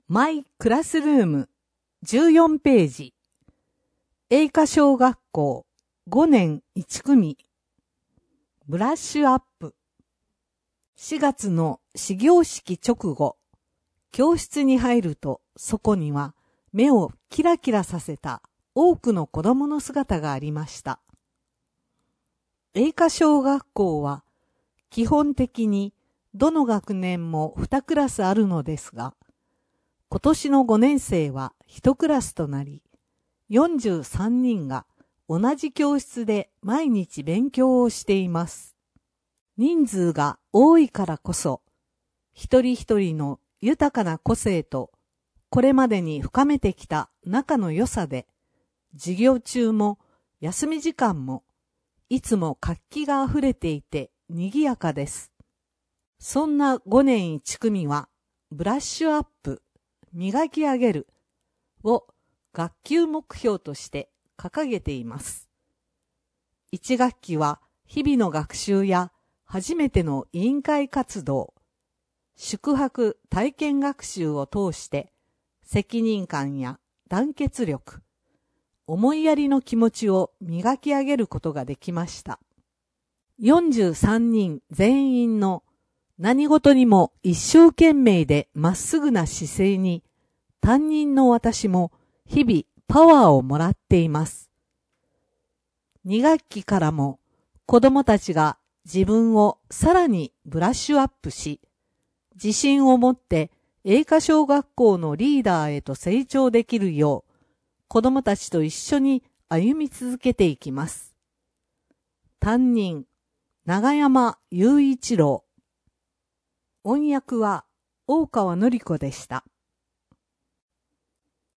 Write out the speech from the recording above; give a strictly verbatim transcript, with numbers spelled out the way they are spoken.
マイクラスルームじゅうよんページ英華小学校ごねんいち組ブラッシュアップしがつの始業式直後、教室に入るとそこには目をキラキラさせた多くの子供の姿がありました。英華小学校は基本的にどの学年もにクラスあるのですが、今年のごねん生はいちクラスとなり、よんじゅうさんにんが同じ教室で毎日勉強をしています。人数が多いからこそ、一人一人の豊かな個性と、これまでに深めてきた仲の良さで、授業中も休み時間も、いつも活気があふれていて賑やかです。そんなごねんいち組は、ブラッシュアップ、磨き上げるを学級目標として掲げています。いち学期は日々の学習や初めての委員会活動、宿泊体験学習を通して責任感や団結力、思いやりの気持ちを磨き上げることができました。よんじゅうさんにん全員の何事にも一生懸命でまっすぐな姿勢に担任の私も日々パワーをもらっています。に学期からも子供たちが自分をさらにブラッシュアップし、自信を持って英華小学校のリーダーへと成長できるよう、子供たちと一緒に歩み続けていきます。担任、長山雄一郎。音訳は大川典子でした。